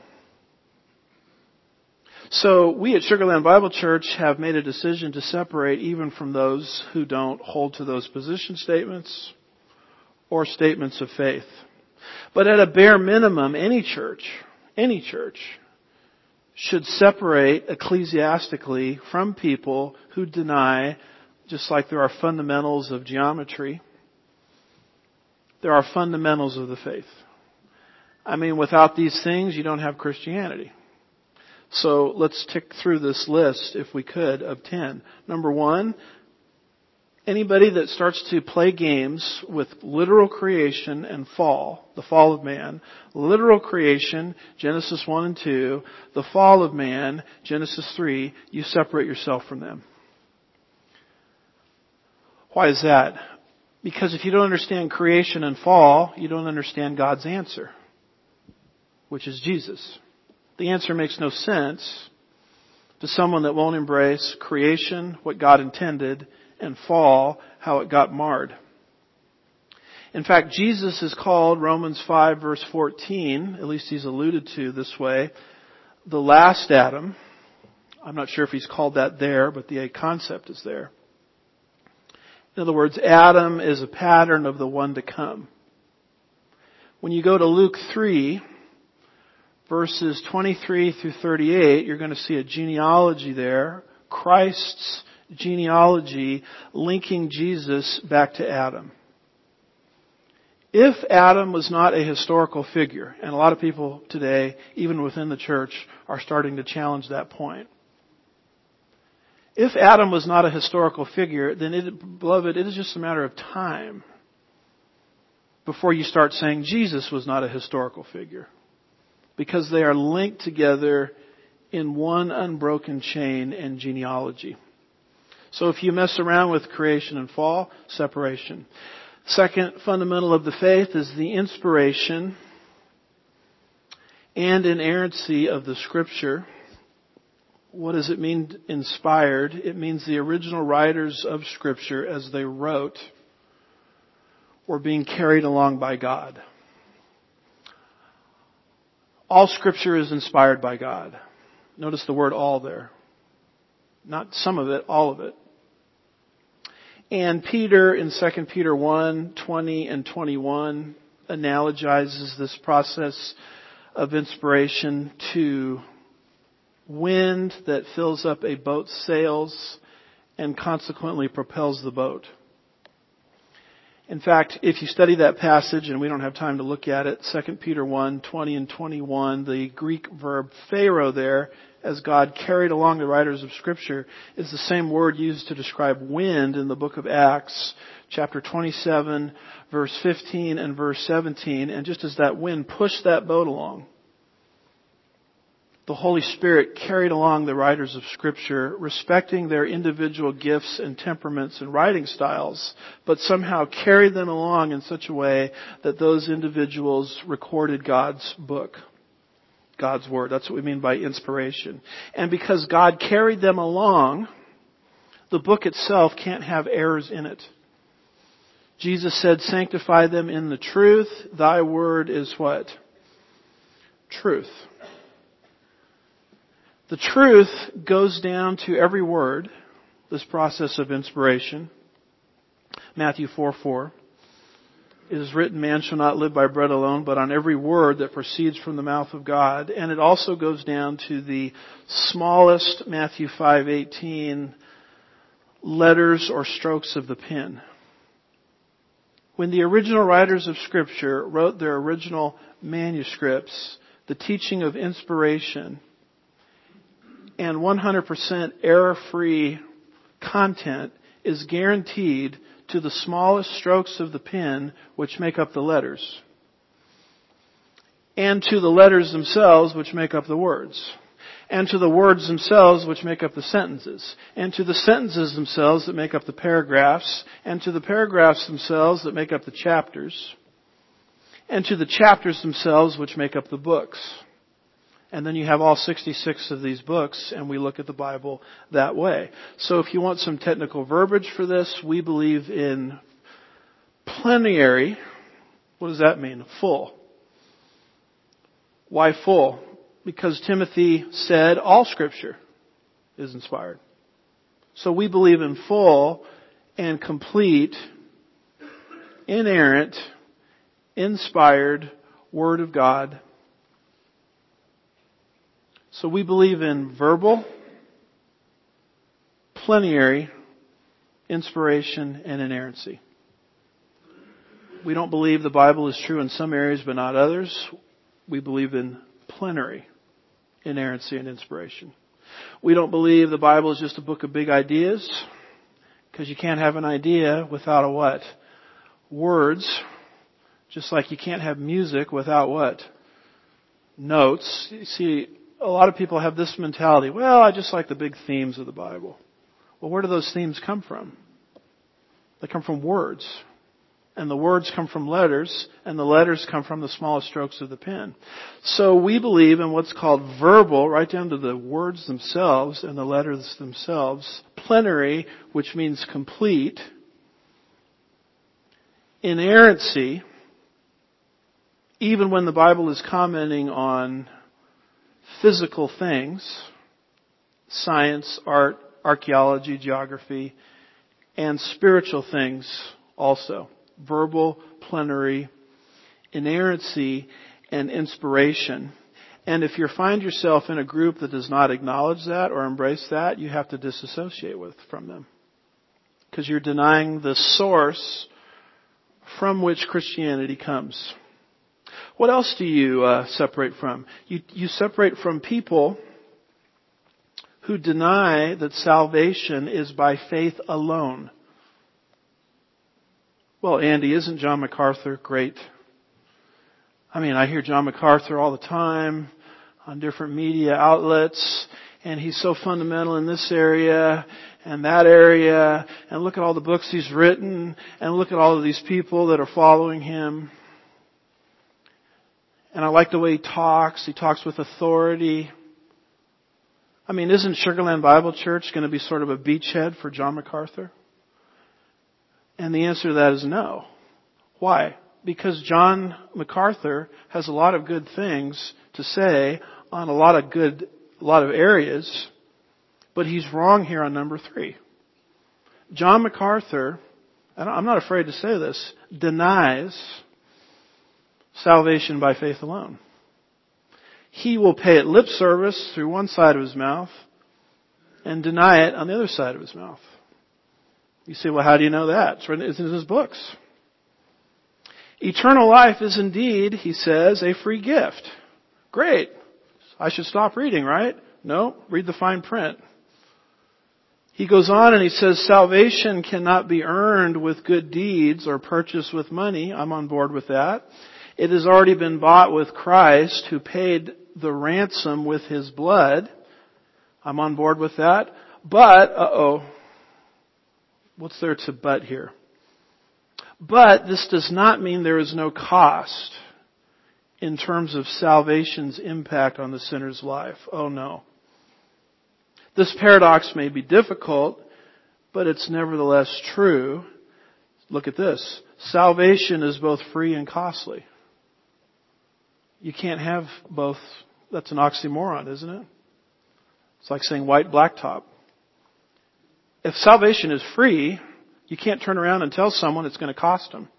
So we at Sugarland Bible Church have made a decision to separate even from those who don't hold to those position statements or statements of faith. But at a bare minimum, any church, any church should separate ecclesiastically from people who deny, just like there are fundamentals of geometry, there are fundamentals of the faith. I mean, without these things, you don't have Christianity. So let's tick through this list, if we could, of ten. Number one, Anybody that starts to play games with literal creation and fall, the fall of man, literal creation, Genesis one and two, the fall of man, Genesis three, you separate yourself from them. Why is that? Because if you don't understand creation and fall, you don't understand God's answer, which is Jesus. The answer makes no sense to someone that won't embrace creation, what God intended, and fall, how it got marred. In fact, Jesus is called, Romans five verse fourteen, at least he's alluded to this way, the last Adam. I'm not sure if he's called that there, but the concept is there. In other words, Adam is a pattern of the one to come. When you go to Luke three, verses twenty-three through thirty-eight, you're going to see a genealogy there. Christ's genealogy linking Jesus back to Adam. If Adam was not a historical figure, and a lot of people today, even within the church, are starting to challenge that point. If Adam was not a historical figure, then it, beloved, it is just a matter of time before you start saying Jesus was not a historical figure. Because they are linked together in one unbroken chain and genealogy. So if you mess around with creation and fall, separation. Second fundamental of the faith is the inspiration and inerrancy of the Scripture. What does it mean, inspired? It means the original writers of Scripture, as they wrote, were being carried along by God. All Scripture is inspired by God. Notice the word all there. Not some of it, all of it. And Peter in Second Peter one, twenty and twenty-one analogizes this process of inspiration to wind that fills up a boat's sails and consequently propels the boat. In fact, if you study that passage, and we don't have time to look at it, Second Peter one, twenty and twenty-one, the Greek verb pharaoh there, as God carried along the writers of Scripture, is the same word used to describe wind in the book of Acts, chapter twenty-seven, verse fifteen and verse seventeen. And just as that wind pushed that boat along, the Holy Spirit carried along the writers of Scripture, respecting their individual gifts and temperaments and writing styles, but somehow carried them along in such a way that those individuals recorded God's book, God's Word. That's what we mean by inspiration. And because God carried them along, the book itself can't have errors in it. Jesus said, sanctify them in the truth. Thy word is what? Truth. The truth goes down to every word, this process of inspiration. Matthew four four. It is written, man shall not live by bread alone, but on every word that proceeds from the mouth of God. And it also goes down to the smallest, Matthew five eighteen, letters or strokes of the pen. When the original writers of Scripture wrote their original manuscripts, the teaching of inspiration and one hundred percent error-free content is guaranteed to the smallest strokes of the pen which make up the letters, and to the letters themselves which make up the words, and to the words themselves which make up the sentences, and to the sentences themselves that make up the paragraphs, and to the paragraphs themselves that make up the chapters, and to the chapters themselves which make up the books. And then you have all sixty-six of these books, and we look at the Bible that way. So if you want some technical verbiage for this, we believe in plenary. What does that mean? Full. Why full? Because Timothy said all Scripture is inspired. So we believe in full and complete, inerrant, inspired Word of God. So we believe in verbal, plenary, inspiration, and inerrancy. We don't believe the Bible is true in some areas but not others. We believe in plenary, inerrancy, and inspiration. We don't believe the Bible is just a book of big ideas Because you can't have an idea without a what? Words. Just like you can't have music without what? Notes. You see, a lot of people have this mentality, well, I just like the big themes of the Bible. Well, where do those themes come from? They come from words. And the words come from letters, and the letters come from the smallest strokes of the pen. So we believe in what's called verbal, right down to the words themselves and the letters themselves. Plenary, which means complete. Inerrancy, even when the Bible is commenting on physical things, science, art, archaeology, geography, and spiritual things also. Verbal, plenary, inerrancy, and inspiration. And if you find yourself in a group that does not acknowledge that or embrace that, you have to disassociate with from them. Because you're denying the source from which Christianity comes. What else do you uh, separate from? You, you separate from people who deny that salvation is by faith alone. Well, Andy, isn't John MacArthur great? I mean, I hear John MacArthur all the time on different media outlets, and he's so fundamental in this area and that area, and look at all the books he's written, and look at all of these people that are following him. And I like the way he talks. He talks with authority. I mean, isn't Sugarland Bible Church going to be sort of a beachhead for John MacArthur? And the answer to that is no. Why? Because John MacArthur has a lot of good things to say on a lot of good, a lot of areas, but he's wrong here on number three. John MacArthur, and I'm not afraid to say this, denies salvation by faith alone. He will pay it lip service through one side of his mouth and deny it on the other side of his mouth. You say, well, how do you know that? It's written in his books. Eternal life is indeed, he says, a free gift. Great. I should stop reading, right? No, read the fine print. He goes on and he says, salvation cannot be earned with good deeds or purchased with money. I'm on board with that. It has already been bought with Christ, who paid the ransom with his blood. I'm on board with that. But, uh-oh, what's there to but here? But this does not mean there is no cost in terms of salvation's impact on the sinner's life. Oh no. This paradox may be difficult, but it's nevertheless true. Look at this. Salvation is both free and costly. You can't have both. That's an oxymoron, isn't it? It's like saying white blacktop. If salvation is free, you can't turn around and tell someone it's going to cost them.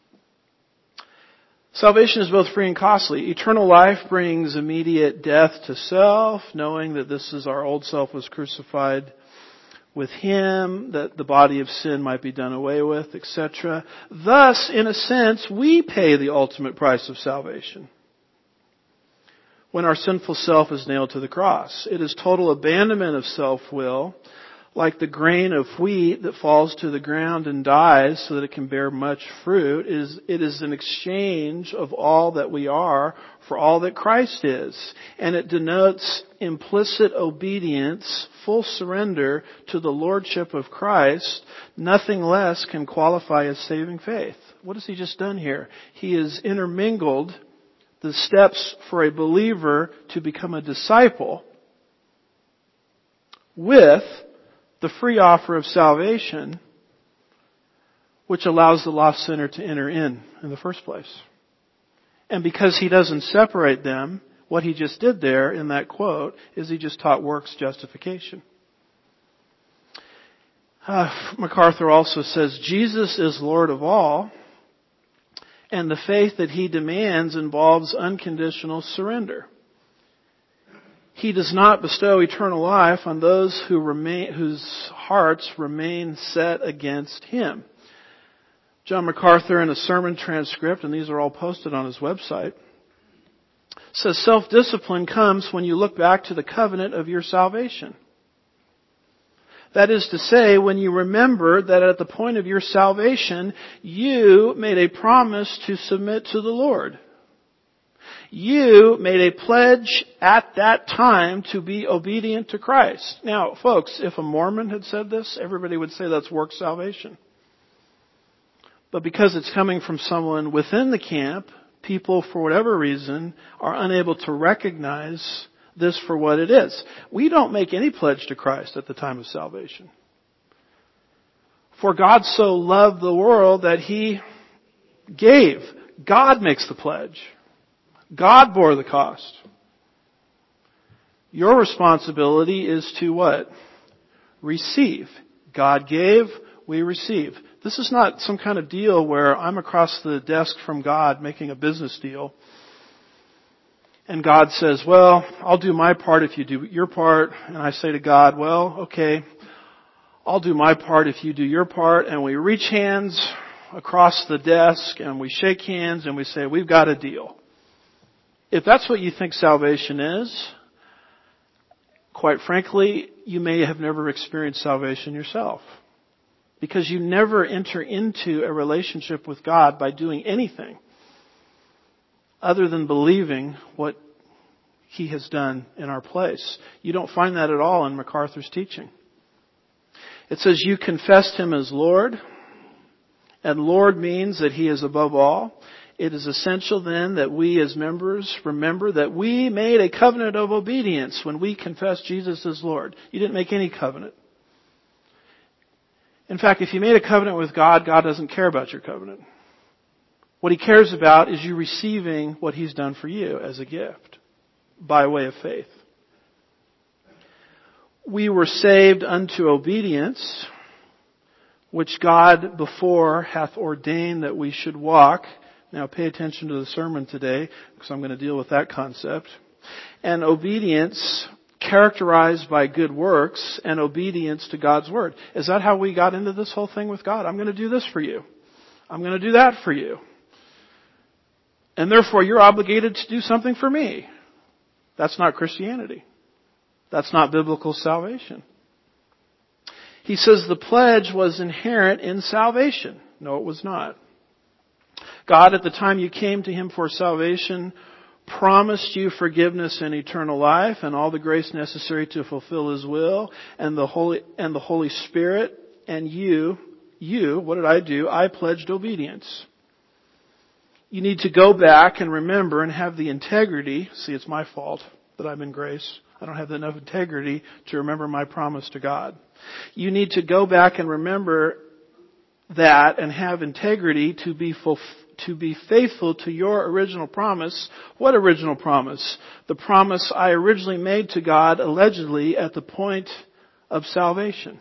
Salvation is both free and costly. Eternal life brings immediate death to self, knowing that this is our old self was crucified with Him, that the body of sin might be done away with, et cetera. Thus, in a sense, we pay the ultimate price of salvation when our sinful self is nailed to the cross. It is total abandonment of self-will, like the grain of wheat that falls to the ground and dies so that it can bear much fruit. It is, it is an exchange of all that we are for all that Christ is. And it denotes implicit obedience, full surrender to the Lordship of Christ. Nothing less can qualify as saving faith. What has He just done here? He has intermingled the steps for a believer to become a disciple with the free offer of salvation, which allows the lost sinner to enter in in the first place. And because He doesn't separate them, what He just did there in that quote is He just taught works justification. Uh, MacArthur also says, Jesus is Lord of all, and the faith that He demands involves unconditional surrender. He does not bestow eternal life on those who remain, whose hearts remain set against Him. John MacArthur, in a sermon transcript, and these are all posted on his website, says self-discipline comes when you look back to the covenant of your salvation. That is to say, when you remember that at the point of your salvation, you made a promise to submit to the Lord. You made a pledge at that time to be obedient to Christ. Now, folks, if a Mormon had said this, everybody would say that's work salvation. But because it's coming from someone within the camp, people, for whatever reason, are unable to recognize this for what it is. We don't make any pledge to Christ at the time of salvation. For God so loved the world that He gave. God makes the pledge. God bore the cost. Your responsibility is to what? Receive. God gave, we receive. This is not some kind of deal where I'm across the desk from God making a business deal. And God says, well, I'll do my part if you do your part. And I say to God, well, okay, I'll do my part if you do your part. And we reach hands across the desk and we shake hands and we say, we've got a deal. If that's what you think salvation is, quite frankly, you may have never experienced salvation yourself. Because you never enter into a relationship with God by doing anything other than believing what He has done in our place. You don't find that at all in MacArthur's teaching. It says you confessed Him as Lord, and Lord means that He is above all. It is essential then that we as members remember that we made a covenant of obedience when we confessed Jesus as Lord. You didn't make any covenant. In fact, if you made a covenant with God, God doesn't care about your covenant. What He cares about is you receiving what He's done for you as a gift by way of faith. We were saved unto obedience, which God before hath ordained that we should walk. Now pay attention to the sermon today, because I'm going to deal with that concept. And obedience characterized by good works and obedience to God's Word. Is that how we got into this whole thing with God? I'm going to do this for you. I'm going to do that for you. And therefore you're obligated to do something for me. That's not Christianity. That's not biblical salvation. He says the pledge was inherent in salvation. No, it was not. God, at the time you came to Him for salvation, promised you forgiveness and eternal life and all the grace necessary to fulfill His will and the Holy, and the Holy Spirit. And you, you, what did I do? I pledged obedience. You need to go back and remember and have the integrity. See, it's my fault that I'm in grace. I don't have enough integrity to remember my promise to God. You need to go back and remember that and have integrity to be fulfilled. To be faithful to your original promise. What original promise? The promise I originally made to God, allegedly, at the point of salvation.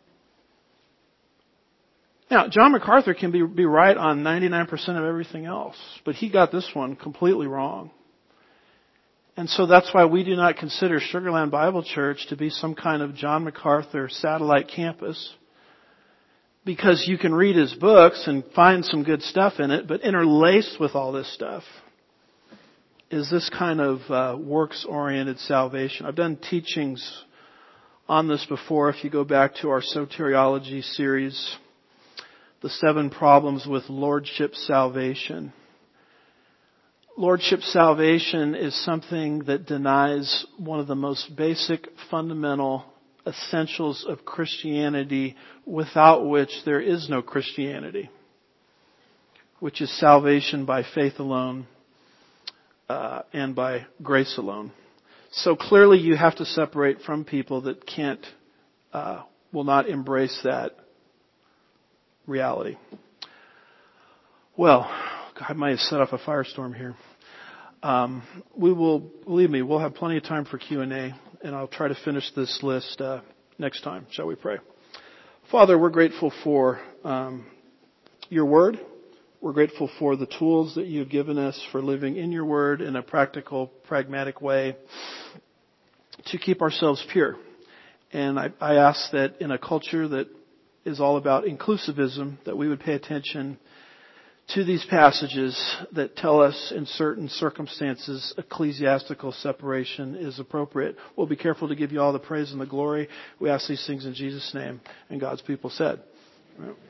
Now, John MacArthur can be, be right on ninety-nine percent of everything else, but he got this one completely wrong. And so that's why we do not consider Sugar Land Bible Church to be some kind of John MacArthur satellite campus. Because you can read his books and find some good stuff in it, but interlaced with all this stuff is this kind of uh, works-oriented salvation. I've done teachings on this before. If you go back to our soteriology series, the seven problems with Lordship salvation. Lordship salvation is something that denies one of the most basic, fundamental essentials of Christianity, without which there is no Christianity, which is salvation by faith alone uh, and by grace alone. So clearly you have to separate from people that can't, uh, will not embrace that reality. Well, I might have set off a firestorm here. Um, we will, believe me, we'll have plenty of time for Q and A, and I'll try to finish this list uh, next time. Shall we pray? Father, we're grateful for um, your word. We're grateful for the tools that you've given us for living in your word in a practical, pragmatic way to keep ourselves pure. And I, I ask that in a culture that is all about inclusivism, that we would pay attention to these passages that tell us in certain circumstances ecclesiastical separation is appropriate. We'll be careful to give you all the praise and the glory. We ask these things in Jesus' name. And God's people said. Right.